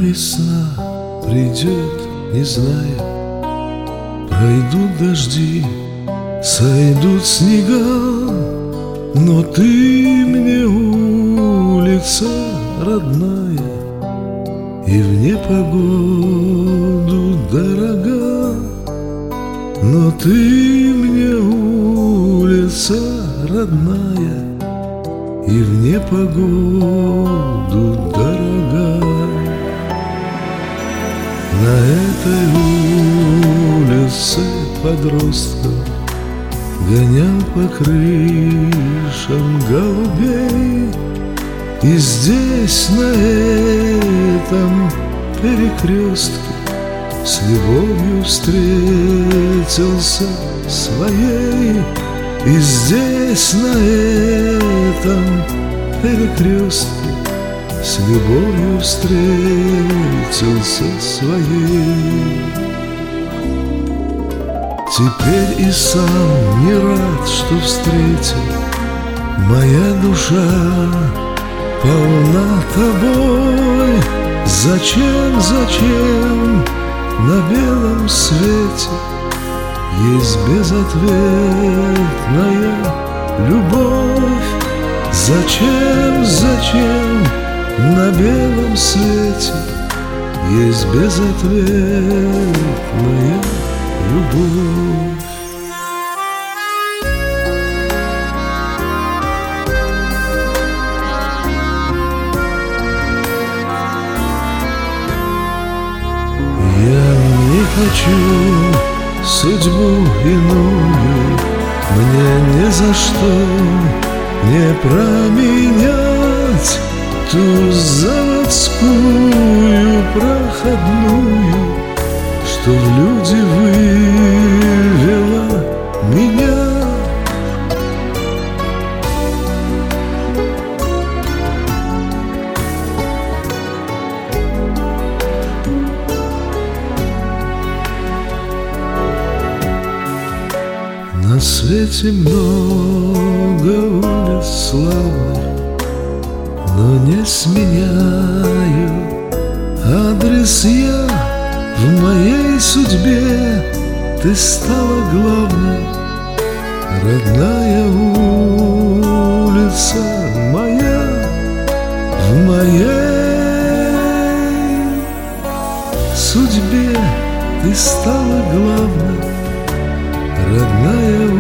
весна придет, не зная, пройдут дожди, сойдут снега, но ты мне улица родная и в непогоду дорога. Но ты мне улица родная и в непогоду дорога. На этой улице подростков гонял по крышам голубей, и здесь, на этом перекрестке, с любовью встретился своей. И здесь, на этом перекрестке, с любовью встретился своей. Теперь и сам не рад, что встретил. Моя душа полна тобой. Зачем, зачем на белом свете есть безответная любовь? Зачем, зачем на белом свете есть безответная любовь? Я не хочу судьбу иную, мне ни за что не променять ту заводскую проходную, что в люди вывела меня. На свете много улиц славы, но не сменяю адрес я. В моей судьбе ты стала главной, родная улица моя. В моей судьбе ты стала главной, родная улица.